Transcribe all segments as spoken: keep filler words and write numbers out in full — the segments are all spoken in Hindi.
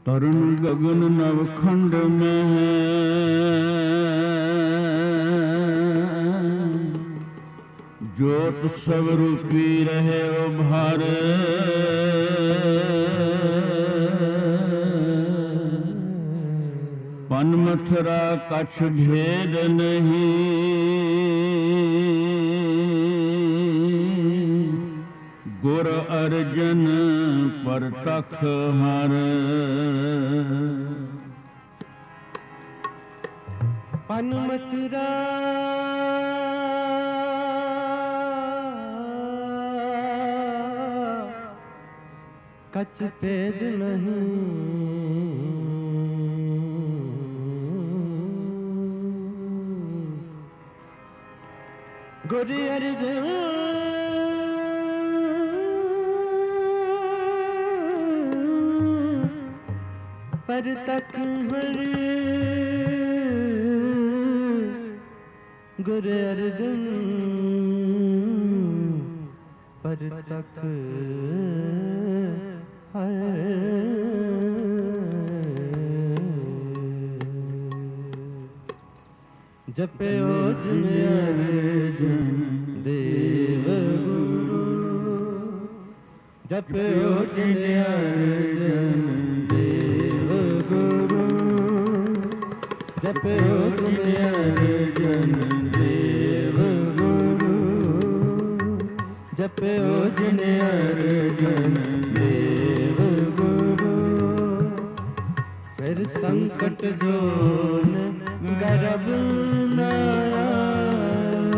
तरुण गगन नवखंड में ज्योत सब रूपी रहे उभार। पन मथुरा कछ भेद नहीं, गुर अर्जन पर तख हर। पन मथुरा कछ भेद नहीं, गुर अर्जन पर तक हर। गुर अर्जन पर तक हर। जपयो जिन अर्जन देव गुरु, जपयो जिन अर्जन देव गुरु, जपयो जिन अर्जन देव गुरु, जपयो जिन अर्जन देव गुरु। फिर संकट जोन गर्भ न आयो,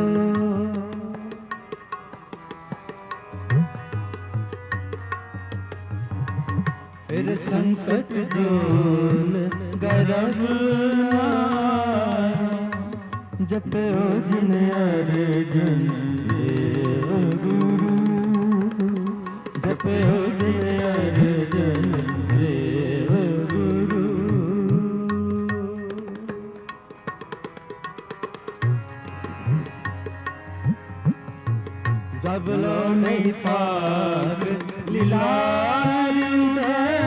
फिर संकट जोन गर्भ न आयो। जपयो जिन अर्जन देव गुरु, जपयो जिन अर्जन देव गुरु। जब लो नहीं पाग लीलार में,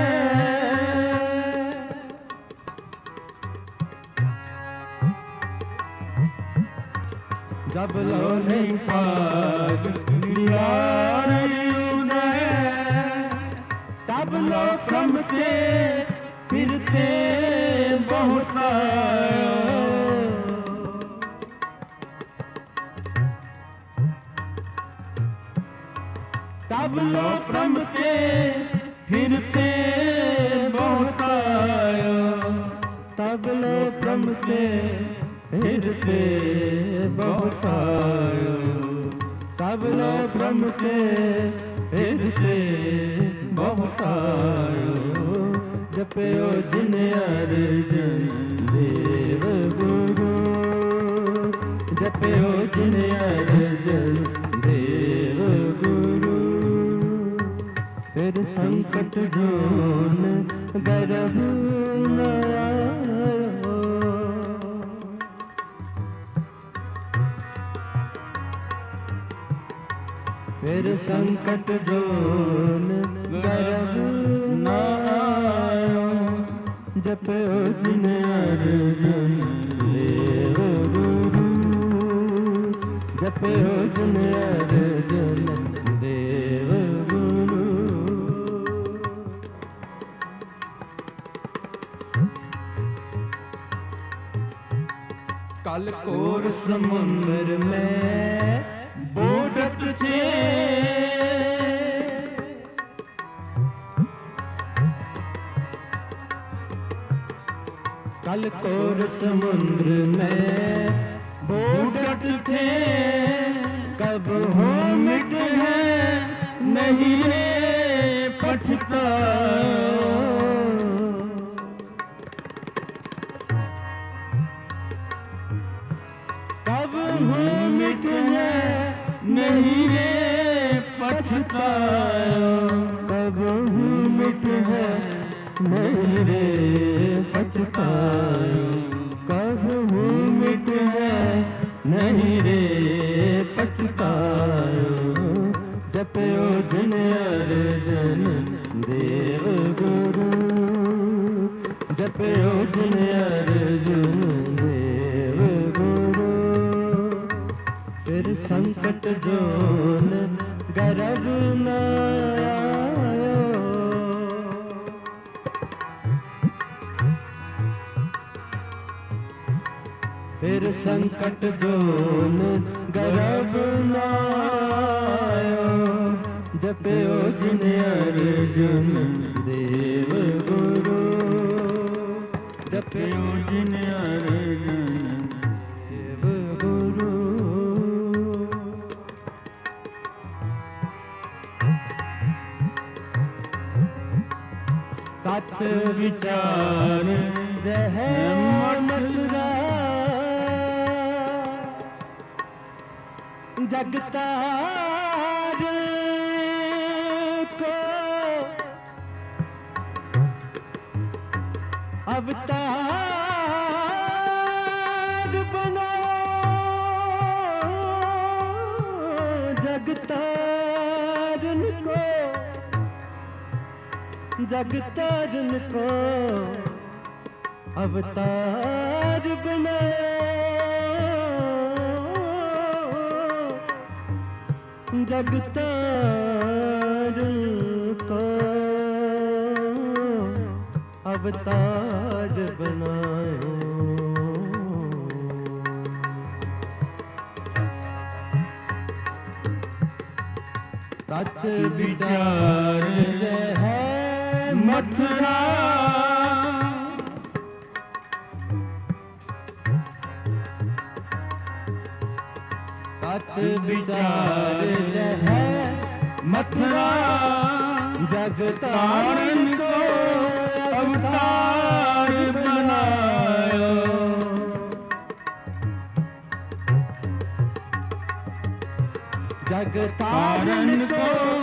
जब लो नहीं पाग लीलार में, तब लो क्रमते फिरते बहुत आयो। तब लो प्रमते फिरते बहुत आयो, तब लो प्रमते फिरते बहुत आयो, तब लो प्रमते फिरते बहुत आयो। जपयो जिन अर्जन देव गुरु, जपयो जिन अर्जन देव गुरु। फिर संकट जोन गर्भ न आयो, फिर संकट जोन गर्भ न आयो। जपयो जिन अर्जन देव गुरु, जपयो जिन अर्जन देव गुरु। कल कोर समुद्र में बोडत थे, कल कोर समुद्र में बोडत थे। कब हो मिट है नहीं रे पछताओ, कब हो मिट है नहीं रे पछताओ, कब हो मिट है नहीं रे पछताओ, कब हो मिट है नहीं रे पछताओ। जपयो जिन अर्जन देव गुरु, जपयो जिन अर्जुन देव गुरु। फिर संकट जोन गर्भ न आयो। फिर संकट जोन गर्भ न आयो। जपयो जिन अर्जुन देव गुरु। जपयो जिन अर्जुन देव गुरु। तत् विचार जह मथुरा। जगतार को अवतार बनाओ। जगतारन को जगतारन को अवतार बनाओ। जगतार को अवतार बनाओ। तत् विचार है मथुरा। तत् विचार है मथुरा। जगतारन को अवतार बनायो। जगतारन को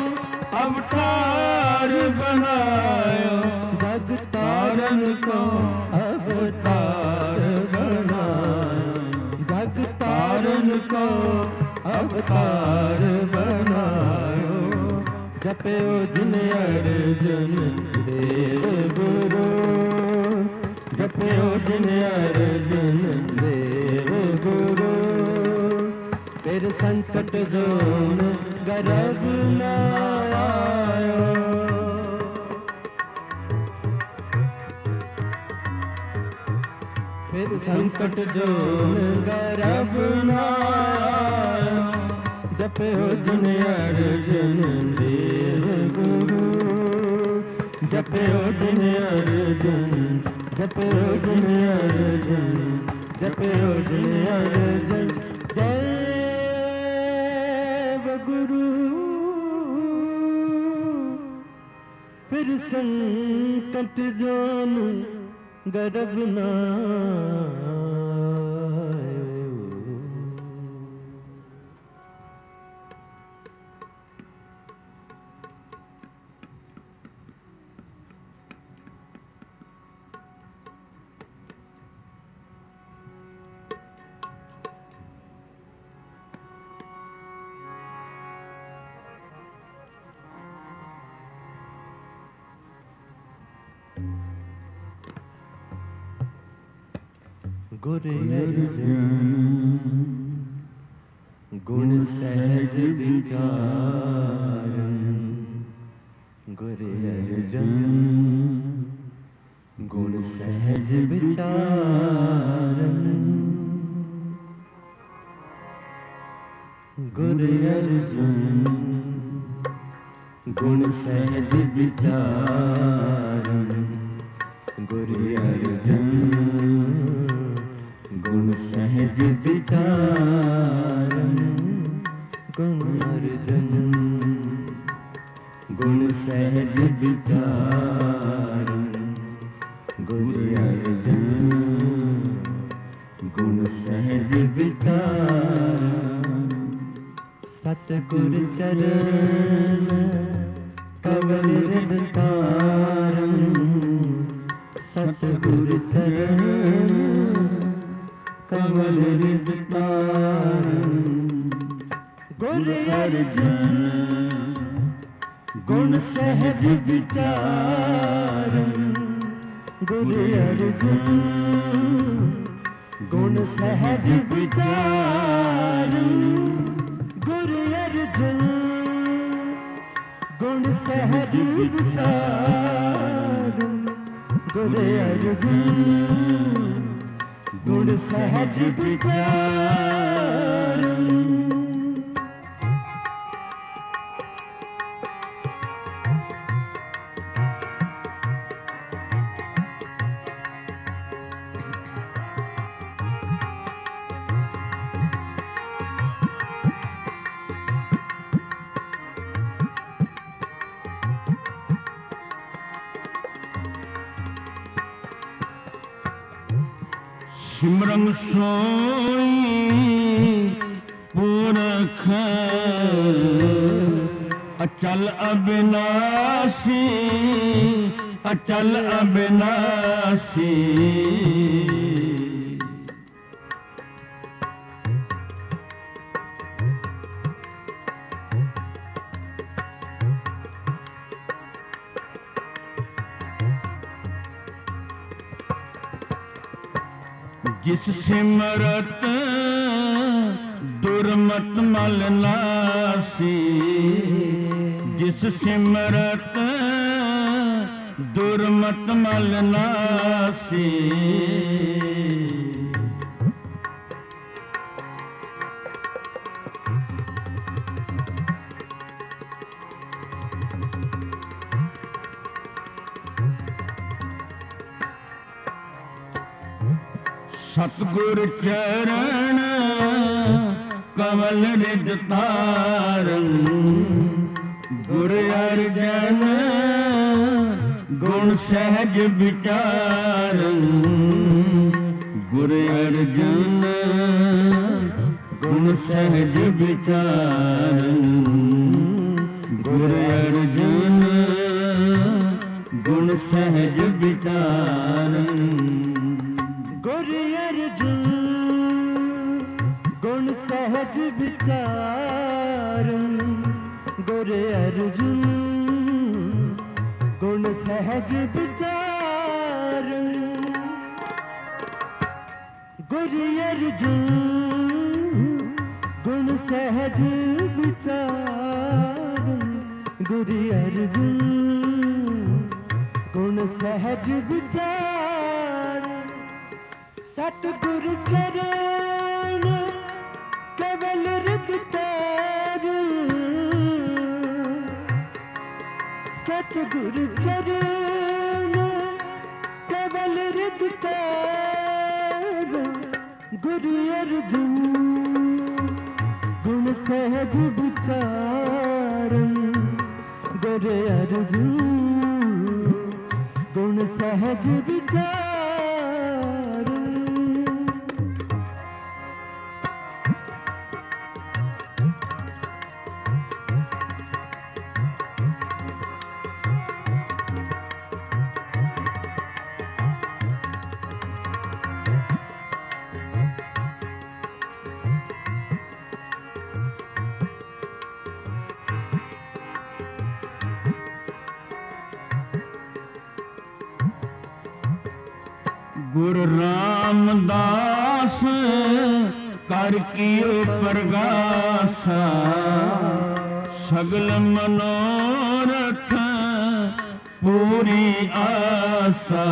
अवतार बनायो। जगतारन को अवतार बनायो। जगतारन को अवतार बनायो। जपयो जिन अर्जुन देव गुरु। जपयो जिन अर्जुन देव गुरु। फिर संकट जोन गर्भ न आयो। फिर संकट जोन गर्भ न आयो। जपयो जिन अर्जुन देव गुरु। जपयो जिन अर्जुन। जपयो जिन अर्जुन। जपयो जिन अर्जुन देव गुरु। फिर संकट जोन गर्भ न आयो। गुर अर्जुन गुण सहज विचारन। गुर अर्जुन गुण सहज विचारन। गुर अर्जुन गुण सहज विचारन। गुर अर्जुन गुण सहज विचारन। गुण अर्जुन गुण सहज विचारन। गुण अर्जुन गुण सहज विचारन। सतगुर चरण कवल हृदतारन। सतगुर चरण कमल हृदतारन। गुर अर्जुन गुण सहज विचारन। गुरु अर्जुन गुण सहज विचार गुरु अर्जुन गुण सहज विचार गुरु अर्जुन गुण सहज विचार। सिमरन सोई पुरख अचल अविनाशी अचल अविनाशी जिस सिमरत दुर्मत मल नासी जिस सिमरत दुर्मत मल नासी सतगुर चरण कमल रिज तारन गुर अर्जन गुण सहज विचारन गुर अर्जन गुण सहज विचारन गुर अर्जन गुण सहज विचारन गुरु अर्जुन गुण सहज विचारन गुरु अर्जुन गुण सहज विचारन गुरु अर्जुन गुण सहज विचारन गुरु अर्जुन गुण सहज विचारन सतगुरु चरण केवल हृद तारन सतगुरु चरण केवल हृद तारन गुरु अर्जुन गुण सहज विचारन गुरु अर्जुन गुण सहज विचारन। गुरु रामदास कर कियो प्रगासा सगल मनोरथ पूरी आसा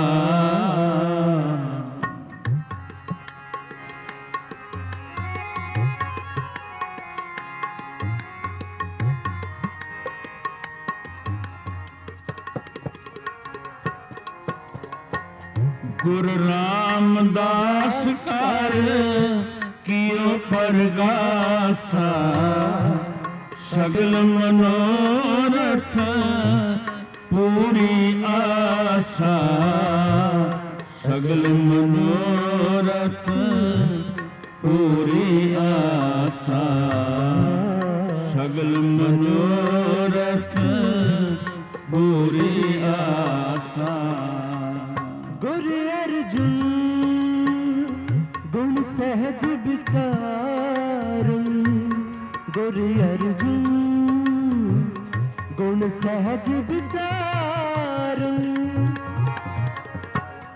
गुरु रामदास कर कियो प्रगासा सगल मनोरथ पूरी आसा सगल मनोरथ पूरी आसा सगल मनोरथ पूरी आसा। गुरु अर्जुन गुण सहज विचारन गुरु अर्जुन गुण सहज विचारन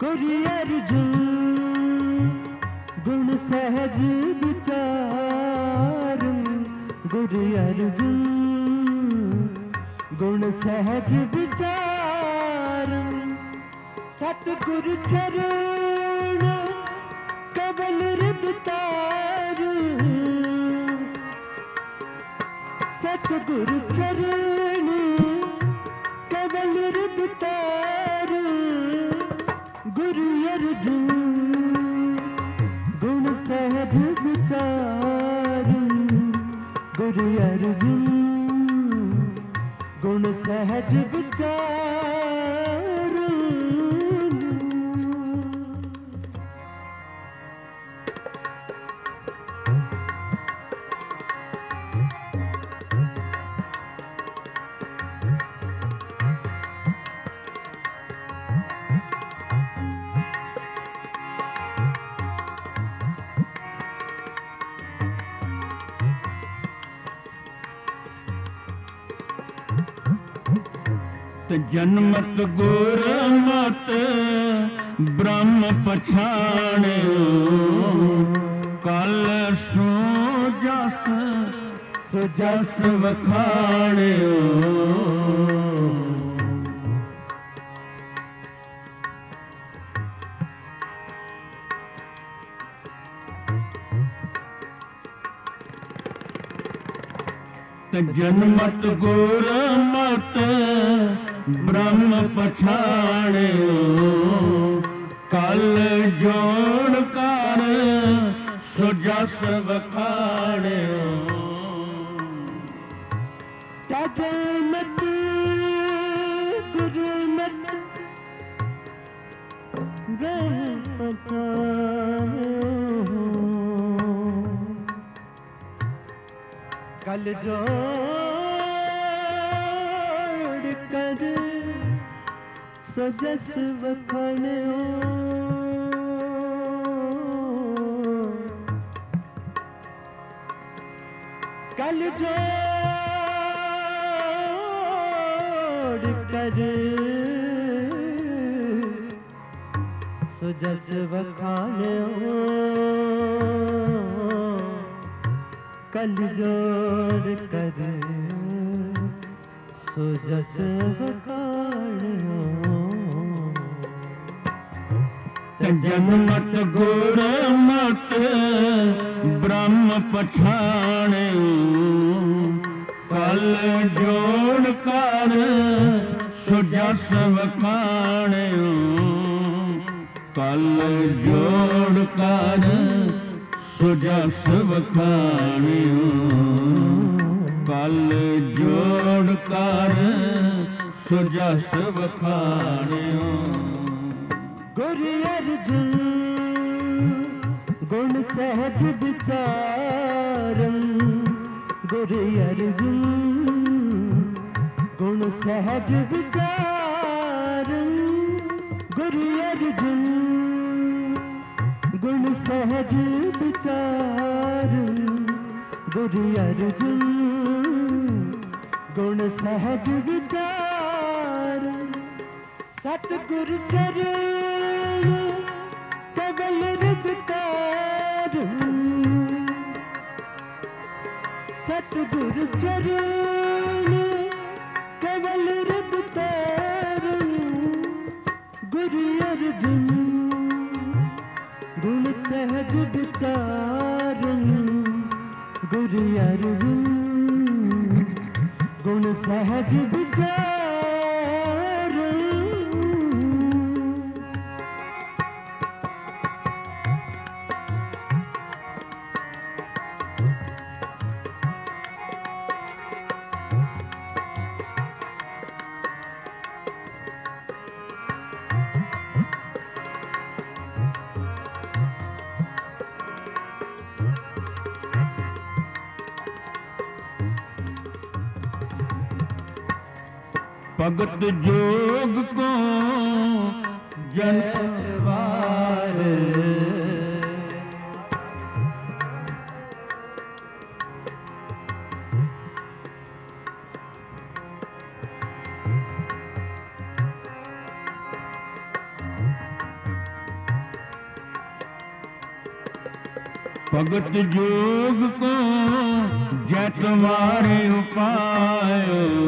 गुरु अर्जुन गुण सहज विचार, गुरु अर्जुन गुण सहज विचार, सतगुरु चरण कबल हृद तार, सतगुरु चरण कबल हृद तार, गुरु अर्जुन गुण सहज विचार, गुरु अर्जुन गुण सहज विचार। जन्मत गुर मत ब्रह्म पछाणियो, कल सो जस सो जस वखाणियो। जन्मत गुर मत ब्रह्म पछाणियो, कल जोड़ कर सो जस वखाणियो। जन्मत गुरु मत ब्रह्म पछाणियो, कल जोड़ कर सो जस वखाणियो। कल जोड़ कर सो जस वखाणियो, कल जोड़ कर सो जस वखाणियो। जन्मत गुर मत ब्रह्म पछाणियो, कल जोड़ कर सो जस वखाणियो। कल जोड़ कर सो जस वखाणियो, कल जोड़ कर सो जस वखाणियो। गुरु अर्जुन गुण सहज विचारम, गुरु अर्जुन गुण सहज विचारम, गुरु अर्जुन गुण सहज विचारम, गुरु अर्जुन गुण सहज विचार। सतगुरु चरण कबल हृद तार, सतगुरु चरण कबल हृद तार, गुरु अर्जुन गुण सहज विचारन, गुरु अर्जुन गुण सहज विचार। भगत जोग को जनवार, भगत जोग को जै तुम्हारे उपाय,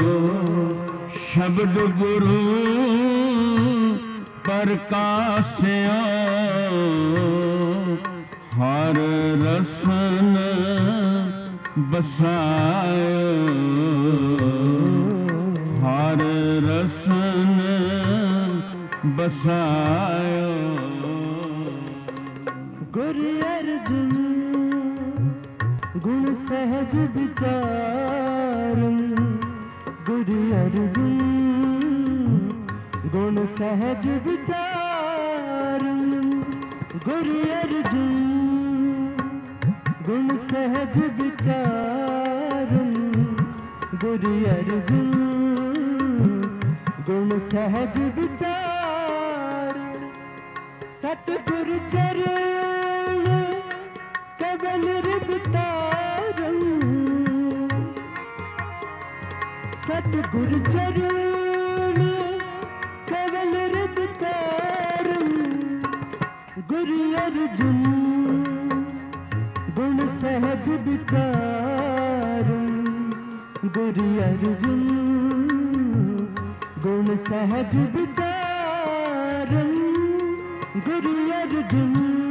शब्द गुरु प्रकाश्यो हर रसन बसायो, हर रसन बसायो। गुरु अर्जुन गुण सहज विचारम, गुरु अर्जुन गुण सहज विचारम, गुरु अर्जुन गुण सहज विचारम, गुरु अर्जुन गुण सहज विचार। सतगुरु चरण कबल हृदतारम, सतगुरु चरण कबल हृदतारम, गुरु अर्जुन गुण सहज विचारम, गुरु अर्जुन गुण सहज विचारम, गुरु अर्जुन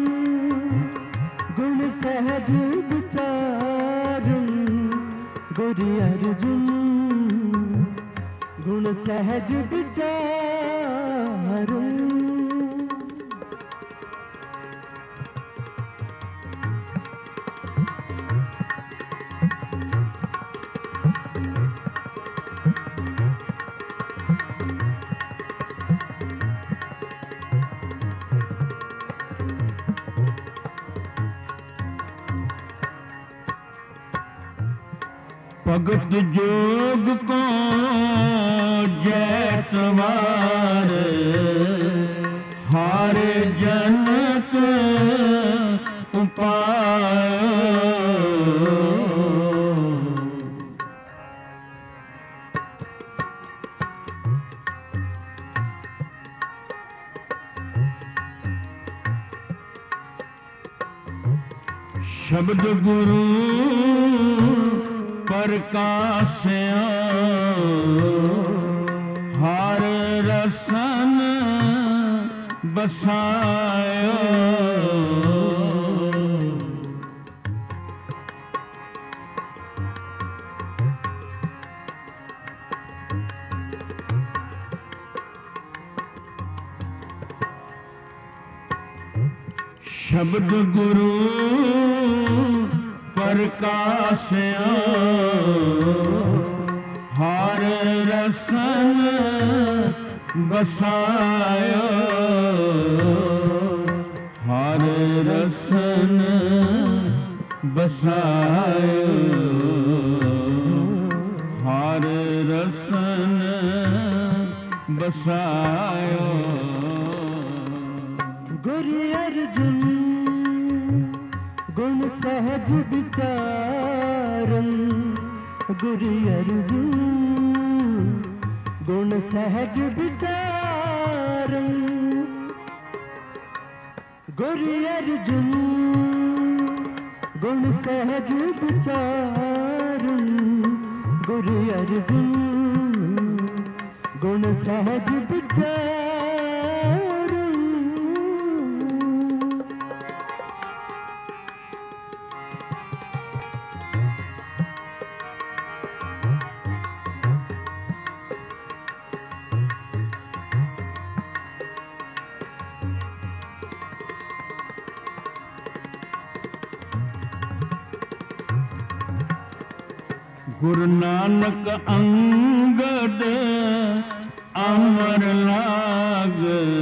गुण सहज विचारम, गुरु अर्जुन गुण सहज विचारम। भगत जोग को जै तुम्हारे, हर जनक उपाय। शब्द गुरु प्रकाश्यो हर रसन बसायो, शब्द गुरु प्रकाश्यो हर रसन बसायो, हर रसन बसायो, हर रसन बसायो। गुरु अर्जुन गुण सहज विचारम, गुरु अर्जुन गुण सहज विचारम, गुरु अर्जुन गुण सहज विचारम, गुरु अर्जुन गुण सहज विचारम। गुरु नानक अंगद अमर लाग,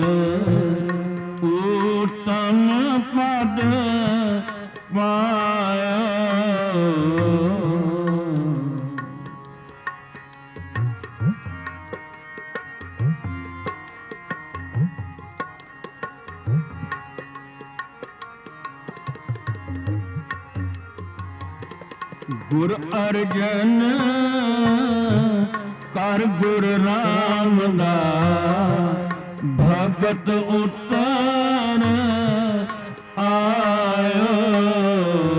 उत्तम पद पाया। गुर अर्जन कर गुर रामदास, भगत उत्तर आयो।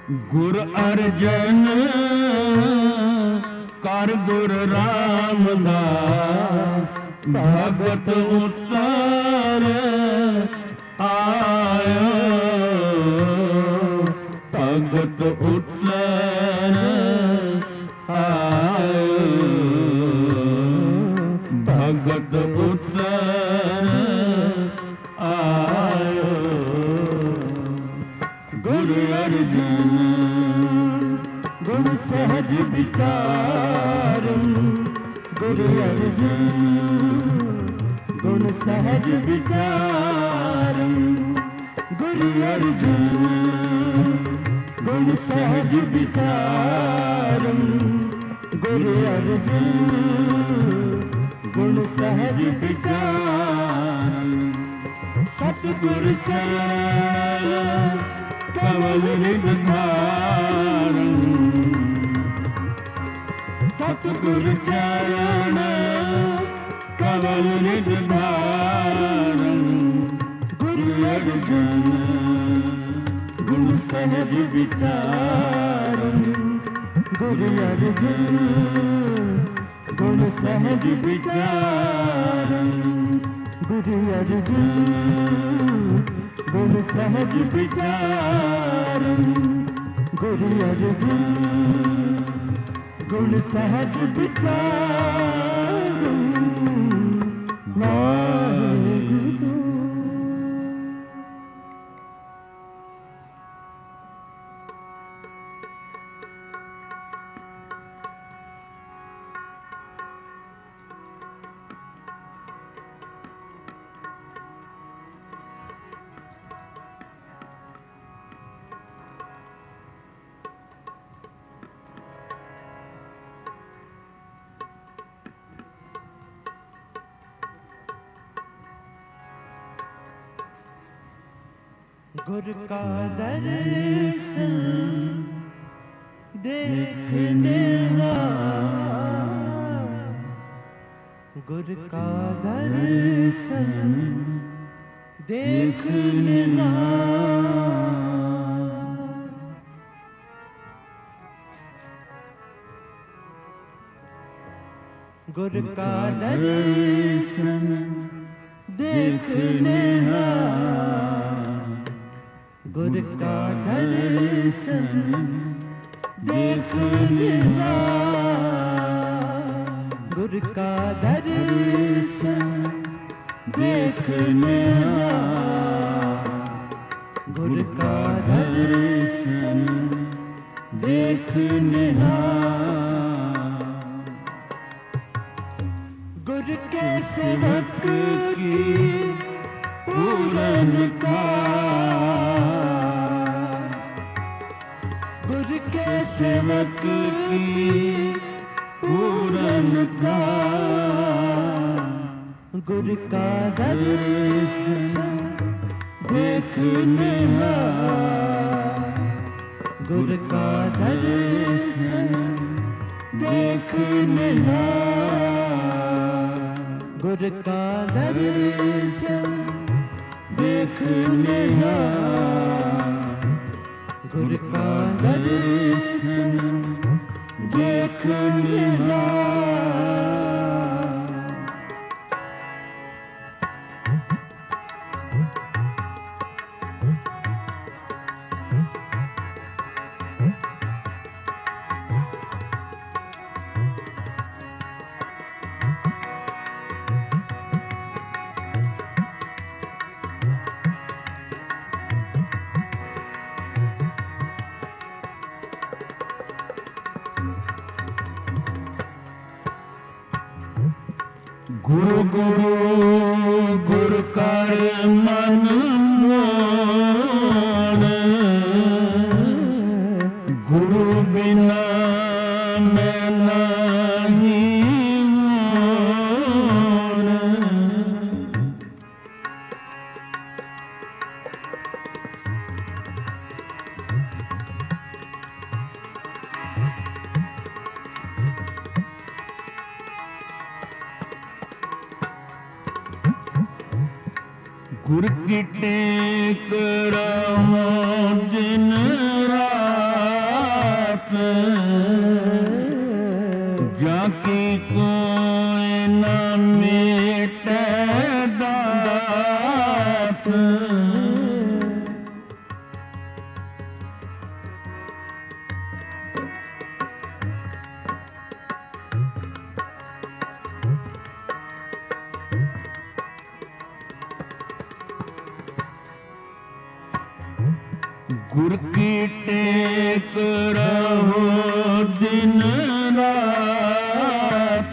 गुर अर्जन कर गुर रामदास भगत उतर आयो भगत उतर आयो भगत उतर आयो गुरु अर्जन गुण सहज विचार गुरु अर्जन गुण सहज विचार गुरु अर्जन गुण सहज विचार गुरु अर्जन गुण सहज विचार सतगुरु चरण कमल निधान सतगुरु चरण कमल निधान गुरु अर्जन गुण सहज विचार गुरु अर्जन गुण सहज विचार गुरु अर्जन गुण सहज विचार गुरु अर्जन गुण सहज विचार वाहिगुरु। गुर का दर्शन देखने गुर का दर्शन देखने गुर का दर्शन देखने गुर का दर्शन देखने गुर का दर्शन देखने गुर का दर्शन देखने गुर के सेवक की पूरन का गुर के सेवक की पूरन का गुर का दर्शन देखने गुर का दर्शन देखने गुर का दर्शन देखने गुर का दर्शन देखने गुरु गुरु गुरु कर मन मोन गुरु बिना मैं नहीं मोन गुर की टेक रहो दिन रात गुर की टेक रहो दिन रात,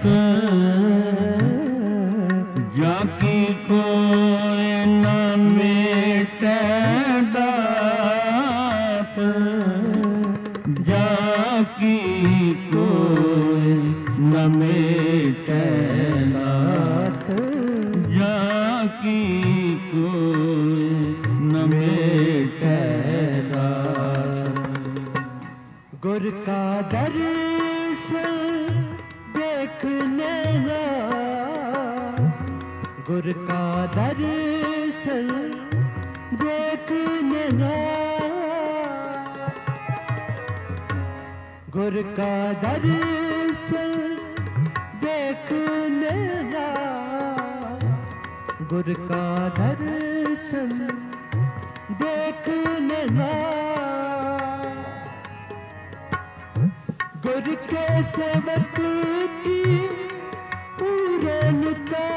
जाकी कोई न मेटे दात, जाकी कोई न मेटे दात, जाकी कोई न मेटे दात। गुर का दर्शन देखने का, गुर का दर्शन देखने का, गुर का दर्शन देखने का, गुर का दर्शन देखने का। गुर के सेवक की पूरनता,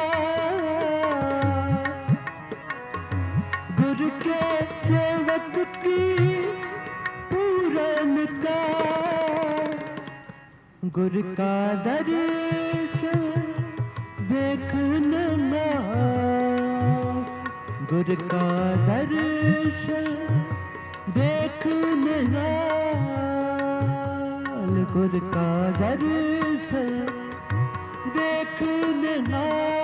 गुर के सेवक की पूरनता, गुर का दर्शन देखने ना, गुर का दर्शन देखने ना, गुर का दर्शन देखने ना।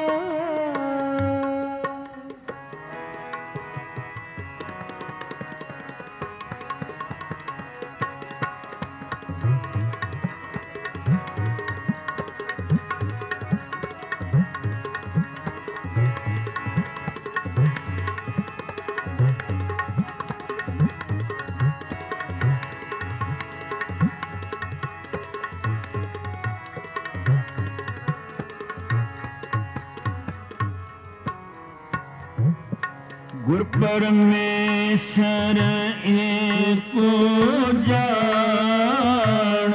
गुर परमेश्वर एको जान,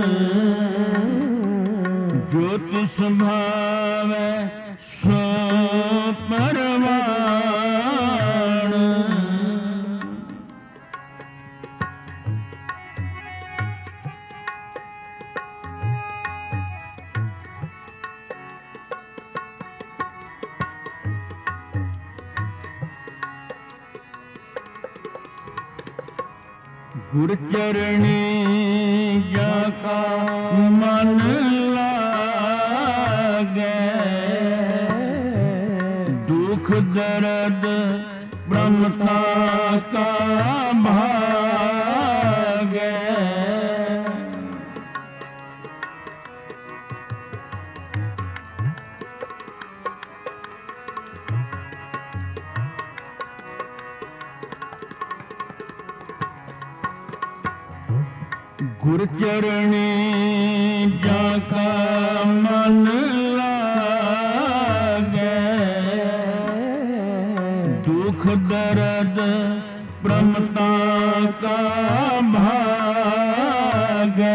जो तिस भावै सो परवान। गुर चरणी जाका मन लागे, दुख दर्द ब्रह्मता का भागे। गुर चरणी जाका मन लागे, दुख दर्द ब्रह्मता का भागे।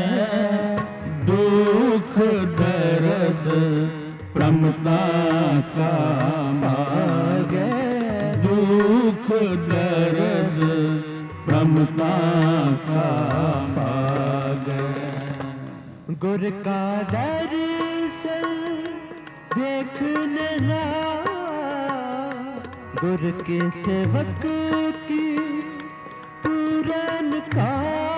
दुख दर्द ब्रह्मता का भागे, दुख दर्द ब्रह्मता का भाग। गुर का दर्शन देखने ना, गुर के सेवक की पूरन का,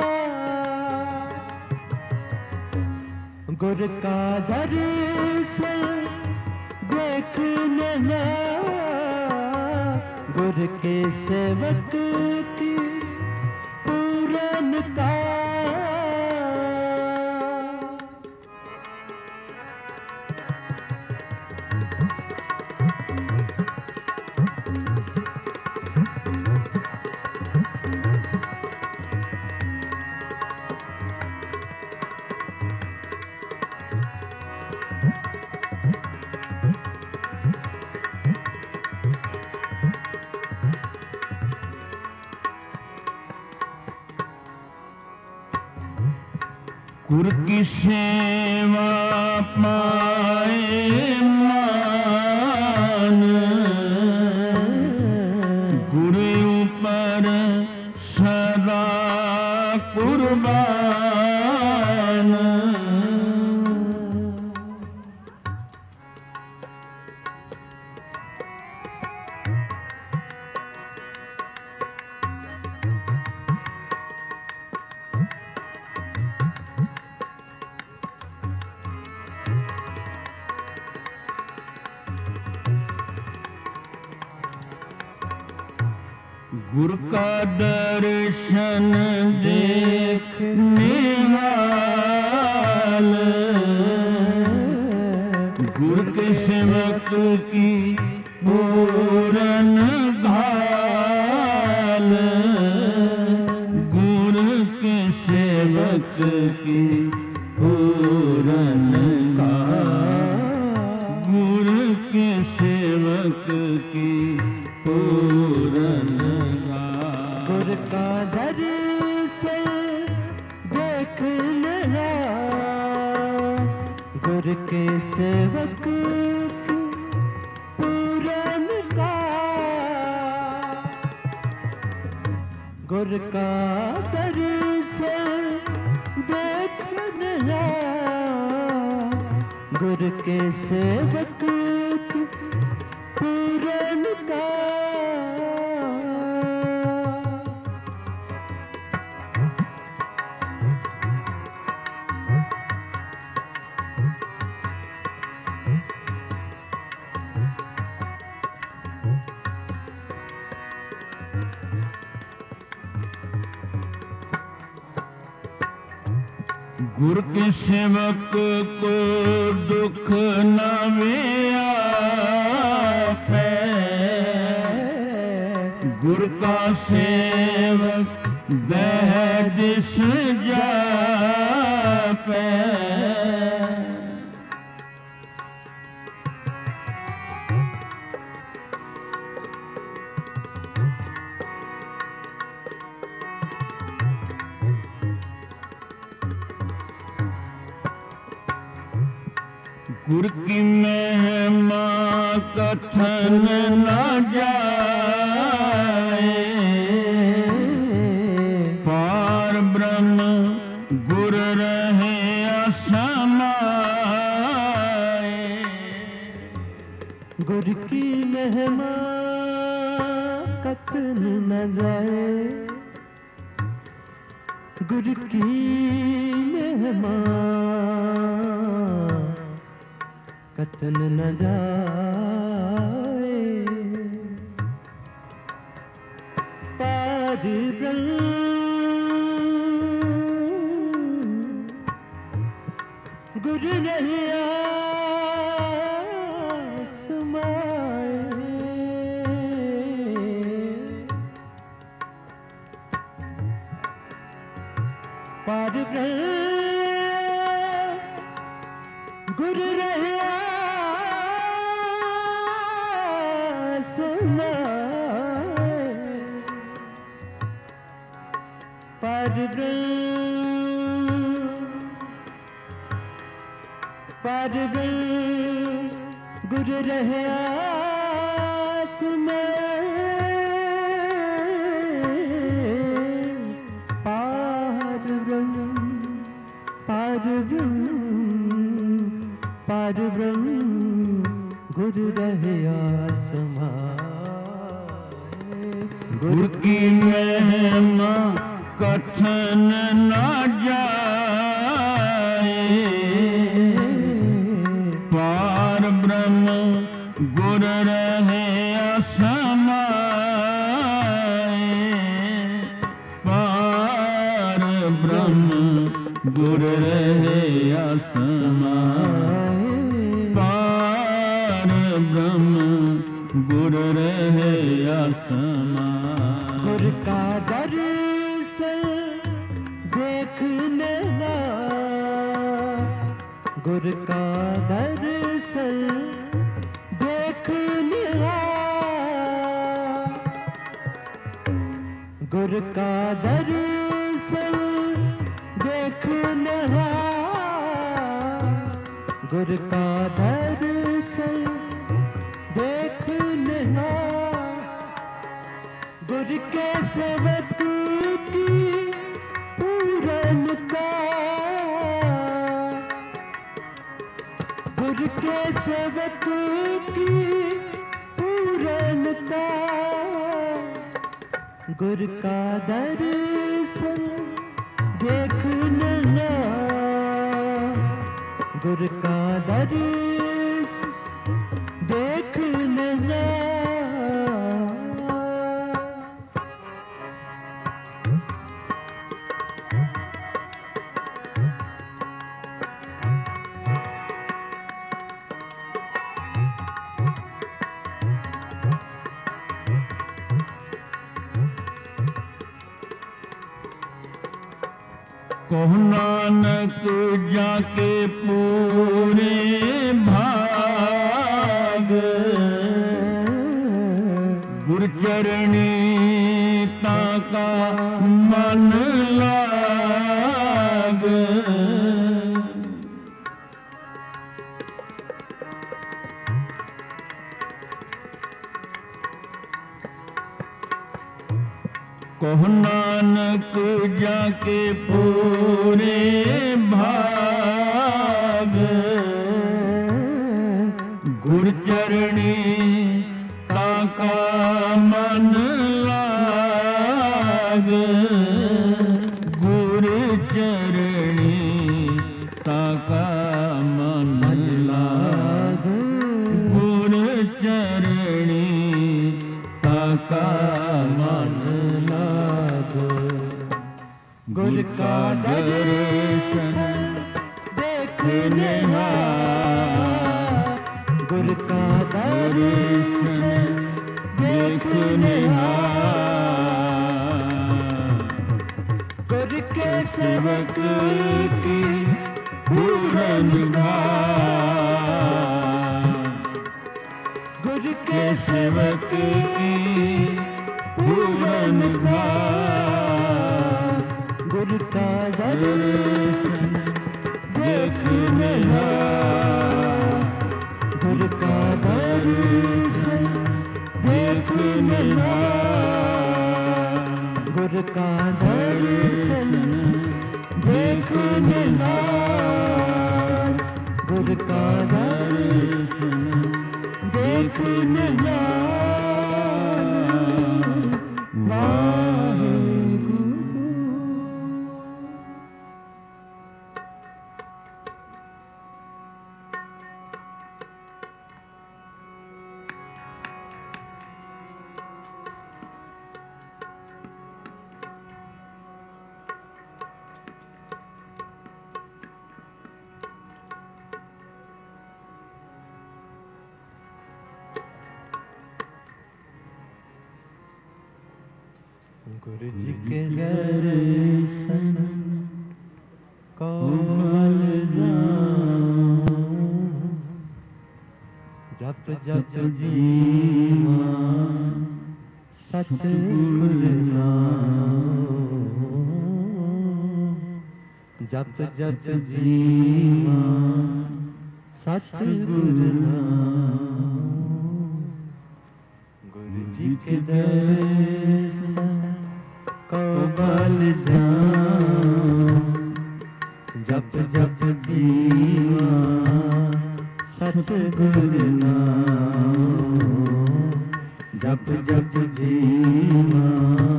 गुर का दर्शन देखने ना, गुर के सेवक की पूरन का। गुर की सेवा पाए मान, गुरु ऊपर सदा कुर्बान। गुरु का दर्शन देखने वाले, गुरु के सेवक की पूरन घाल, गुरु के सेवक की पूरन घाल, गुरु के सेवक की पूरन। गुर का दर्शन देखना, गुर के सेवक पूरन का, गुर का दर्शन देखना, गुर के सेवक पूरन का। गुरु के सेवक को दुख न व्यापे, गुरु का सेवक दह दिस जापे। गुरु की महिमा कथन न जाए, पार ब्रह्म गुरु रहे असमाए। गुरु की महिमा कथन न जाए, गुरु की महिमा कथन न जाए। पार ब्रह्म गुरु रहे आसमाए, पार ब्रह्म गुरु रहे पार पार गुरु रहे आसमां, पार पार पार गुरु रहे आसमां। गुरु की महिमा कथन न जाए, पार ब्रह्म गुरु रहे असमाए। पार ब्रह्म गुरु रहे असमाए, पार ब्रह्म गुरु रहे असमाए। गुरु का दर्शन देखने ना, गुरु का दर्शन देखने ना, गुरु का दर्शन देखने ना। गुर का दर्शन देखना, गुर के सेवक की पूरनता, गुर के सेवक की पूरनता, गुर का दर्शन देखना, गुर का दर्शन देखना। कहो नानक जाके पूरे भाग, गुर चरणी ताका मन लाग। कहो नानक जाके पूरे भाग, गुर चरणी ताका मन लाग। गुर चरणी ताका मन लाग, गुर चरणी ताका मन लाग। गुर का दर्शन देखने, गुर का दर्शन देखने, गुर के सेवक की पूरनता, गुर के सेवक की पूरनता, गुर का दर्शन देखने, गुर का दर्शन देखने, गुर का दर्शन देखने, गुर का दर्शन देखने। गुरु जी के दर्शन कोमल जाऊं, जप जप जीवा सतगुर नाम, जप जप जीवा सतगुर नाम। गुरु जी के दर्शन कोमल जाऊं, जप जप जीवा सतगुर नाम, जप जप जीवा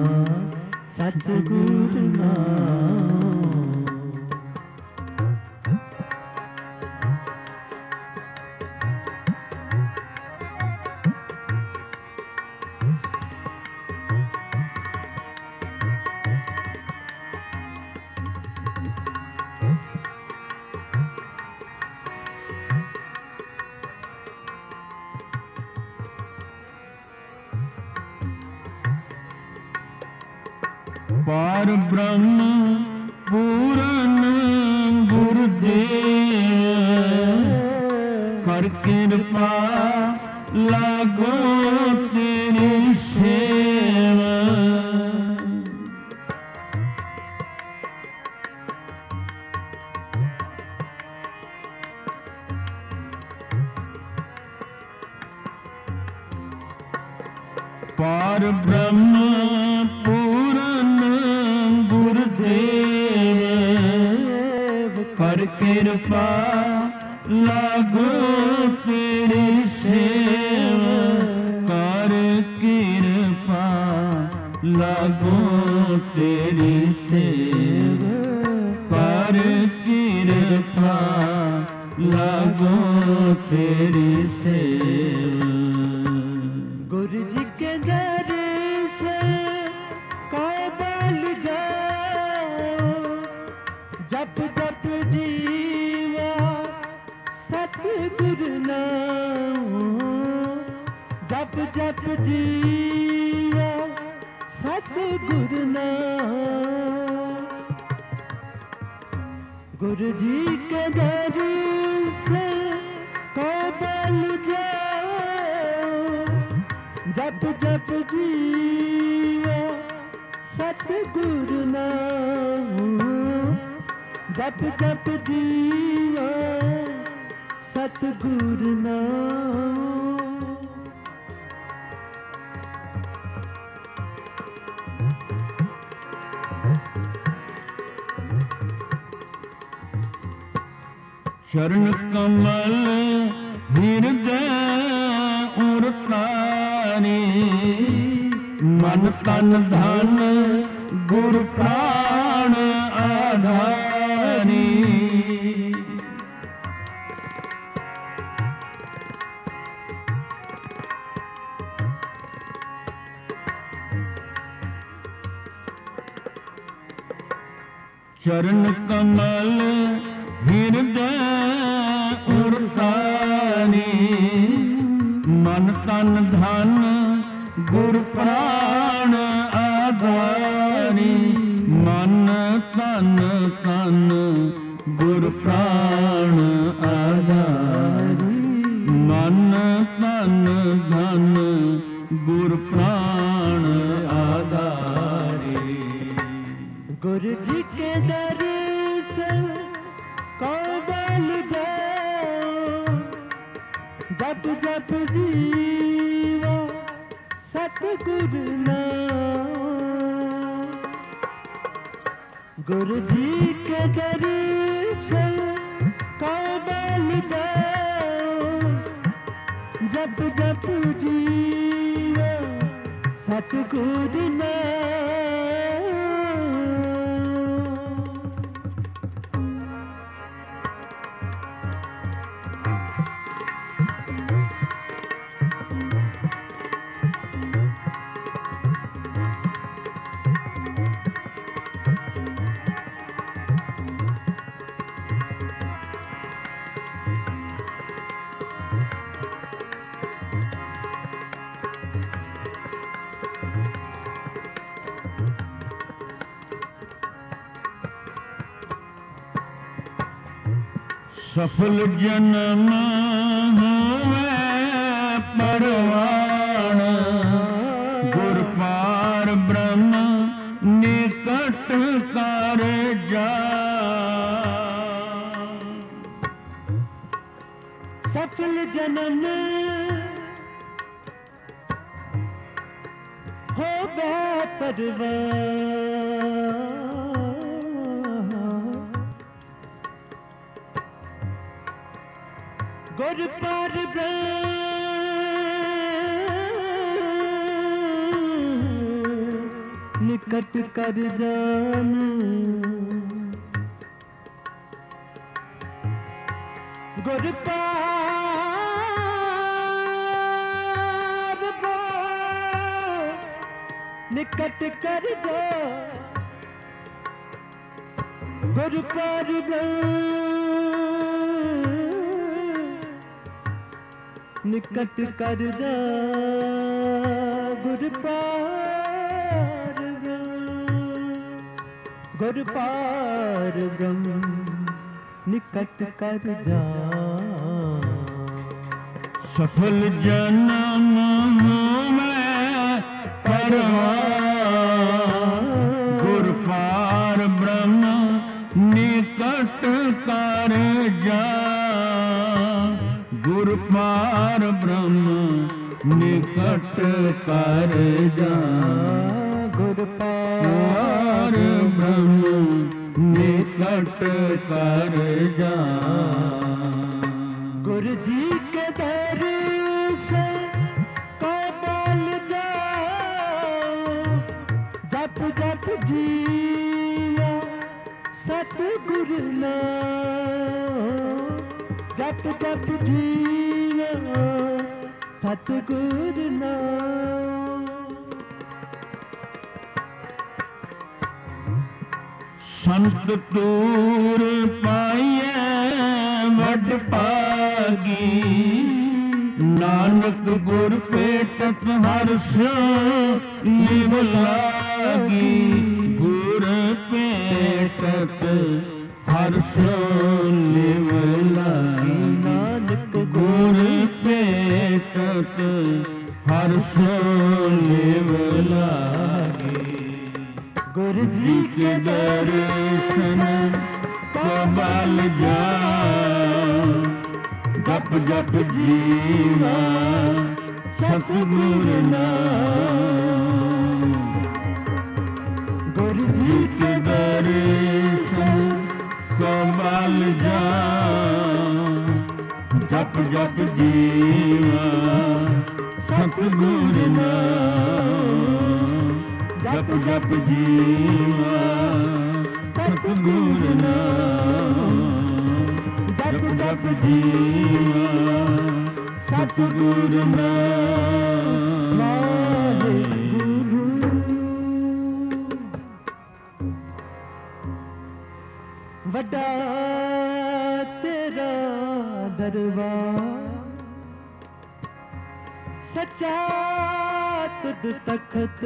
सतगुर नाम। पार ब्रह्म पूरन गुरुदेव, कर कृपा लागो तेरी सेवा। पार ब्रह्म पूरन गुरुदेव कर कृपा लागो तेरी सेवा कर कृपा लागो तेरी सेवा कर कृपा लागो तेरी सेवा। गुरु जी के दर से काबल जाओ जप जप जीवा सतगुरु नाम जप जप जीवा सतगुरु नाम। गुरु जी के दर से काबल जाओ जप जप जीवा सतगुरु नाम जप जप जीवा सतगुरु नाम। चरण कमल हृदय उरतारी मन तन धन गुरु प्राण आधारी। चरण कमल हृदय उरतारी मन तन धन गुरु प्राण आधारी। मन तन तन गुरु प्राण आधारी मन तन धन गुरु प्राण आधारी। गुरु जी के दर्शन काबल जाओ जप जप जीवा सतगुरु नाम। गुरु जी के दर्शन काबल जाओ जप जप जीवा सतगुरु नाम। सफल जन्म होवे परवान गुर पार ब्रह्म निकट कर जा। सफल जन्म होवे परवान गुर पार ब्रह्म निकट कर जान। गुर पार ब्रह्म निकट कर जा। गुर पार ब्रह्म निकट कर जा। गुर पार गुर पार ब्रह्म निकट कर जा। सफल जन्म में परवान गुर पार ब्रह्म निकट कर जा। गुर पार ब्रह्म निकट ਕਰ ਜਾ ਗੁਰ ਪਾਰ ਬ੍ਰਹਮ ਨਿਕਟ ਕਰ ਜਾ ਗੁਰ ਜੀ ਕੇ ਦਰਸ਼ਨ ਕੋ ਬਲ ਜਾਓ ਜਪ ਜਪ ਜੀਵਾ ਸਤਿਗੁਰ ਨਾਮ ਜਪ ਜਪ ਜੀਵਾ ਸਤਿਗੁਰ ਨਾਮ ਸੰਤ ਤੂਰ ਪਾਈਐ ਵੱਡ ਭਾਗੀ ਨਾਨਕ ਗੁਰ ਭੇਟਤ ਹਰਿ ਸਿਉ ਲਿਵ ਲਾਗੀ ਗੁਰ ਭੇਟਤ ਹਰਿ ਸਿਉ ਲਿਵ ਲਾਗੀ ਨਾਨਕ ਗੁਰ ਭੇਟਤ ਹਰਿ ਸਿਉ ਲਿਵ ਲਾਗੀ ਗੁਰ ਜੀ ਕੇ ਦਰਸ਼ਨ ਕੋ ਬਲ ਜਾ ਜਪ ਜਪ ਜੀਵਾ ਸਤਿਗੁਰ ਨਾਮ ਗੁਰ ਜੀ ਕੇ ਦਰਸ਼ਨ ਕੋ ਬਲ ਜਾ ਜਪ ਜਪ ਜੀਵਾ ਸਤਿਗੁਰ ਨਾਮ ਜਪ ਜਪ ਜੀਵਾ ਸਤਿਗੁਰ ਨਾਮ ਜਪ ਜਪ ਜੀਵਾ ਸਤਿਗੁਰ ਨਾਮ ਵਾਹਿਗੁਰੂ ਵੱਡਾ ਤੇਰਾ ਦਰਬਾਰ ਸੱਚਾ ਤੁਧ ਤਖਤ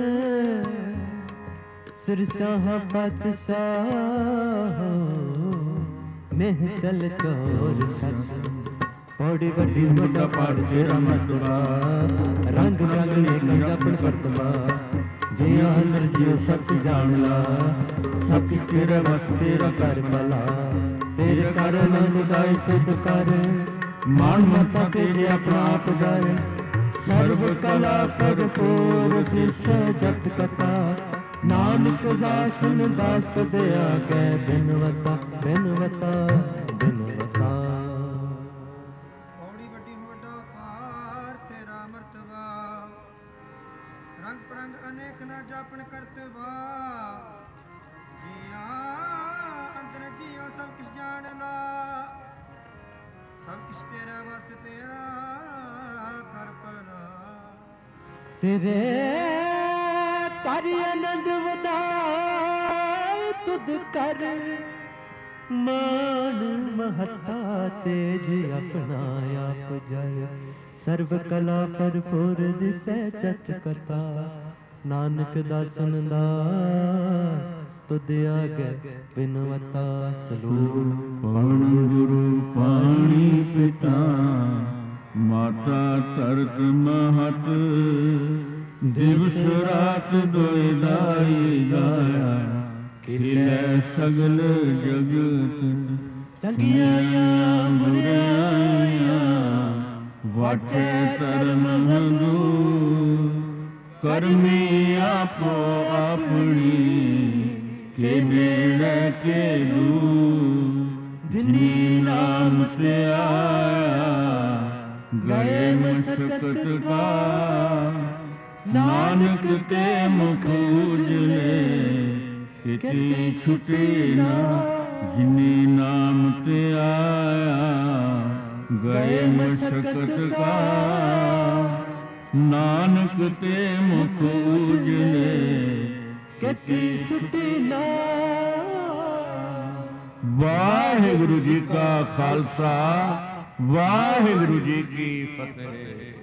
ਸਿਰ ਸ਼ਾਹ ਪਾਤਸ਼ਾਹ ਮੇਹ ਚਲ ਚੋਰ ਸਤ ਪੌੜੀ ਵੱਡੀ ਵੱਡਾ ਪਾੜ ਤੇਰਾ ਮਤਬਾ ਰੰਗ ਰੰਗ ਨੇ ਆਪਣ ਕਰਤਬਾ ਜਿਆ ਅੰਦਰ ਜਿਉ ਸਭ ਜਾਣ ਲਾ ਸਭ ਕਿਛ ਤੇਰਾ ਵਸ ਤੇਰਾ ਕਰ ਭਲਾ ਤੇਰੇ ਕਰ ਆਨੰਦ ਦਾਇ ਖੁਦ ਕਰ ਮਾਨ ਮਤਾ ਤੇਰੇ ਆਪਣਾ ਆਪ ਜਾਏ ਸਰਬ ਕਲਾ ਭਰਪੂਰ ਤਿਸ ਜਗਤ ਕਥਾ ਨਾਨਕ ਦਾਸਨ ਦਾਸਤ ਦਿਆ ਕੈ ਬਿਨਵਤਾ ਬਿਨਵਤਾ ਬਿਨਵਤਾ ਔੜੀ ਵੱਡੀ ਵੱਡਾ ਪਾਰ ਤੇਰਾ ਮਰਤਬਾ ਰੰਗ ਪ੍ਰੰਗ ਅਨੇਕ ਨਾ ਜਾਪਣ ਕਰਤਵਾ ਜੀਆਂ ਅੰਦਰ ਜੀਓ ਸਭ ਕੁਛ ਜਾਣ ਲਾ ਸਭ ਕੁਛ ਤੇਰਾ ਵਸ ਤੇਰਾ ਕਰ ਭਲਾ ਤੇਰੇ ਕਰ ਆਨੰਦ ਵਧਾਏ ਤੁਧ ਕਰ ਮਾਨ ਮਹਤਾ ਤੇਜ ਆਪਣਾ ਆਪ ਜਾਏ ਸਰਬ ਕਲਾ ਭਰਪੂਰ ਦਿਸੈ ਚਚ ਕਥਾ ਨਾਨਕ ਦਾਸਨ ਦਾਸ ਤੁਧ ਆਗੇ ਬਿਨਵਤਾ ਸਲੂਕ ਪਵਨ ਗੁਰੂ ਪਾਣੀ ਪਿਤਾ ਮਾਤਾ ਧਰਤ ਮਹਤ ਦਿਵਸ ਰਾਤ ਦੋਇ ਦਾਈ ਗਾਇਆ ਖਿਲੇ ਸਗਲ ਜਗਤ ਚੰਗਿਆਈਆਂ ਬੁਰਾਈਆਂ ਵਾਟੇ ਧਰਮ ਹੰਦੂ ਕਰਮੀ ਆਪੋ ਆਪਣੀ ਕੇ ਨੇੜੇ ਕੇ ਦੂ ਜਿਨੀ ਨਾਮ ਤੇ ਆਇਆ ਗਏ ਮਸਕਤ ਕਾ ਨਾਨਕ ਤੇ ਮੁਖ ਉਜਲੇ ਕਿਤੇ ਛੁਟੇ ਨਾ ਜਿਨੀ ਨਾਮ ਤੇ ਆਇਆ ਗਏ ਮਸਕਤ ਕਾ ਨਾਨਕ ਤੇ ਮੁਖ ਉਜਲੇ ਕਿਤੇ ਛੁਟੀ ਨਾ ਵਾਹਿਗੁਰੂ ਜੀ ਕਾ ਖਾਲਸਾ ਵਾਹਿਗੁਰੂ ਜੀ ਕੀ ਫਤਿਹ।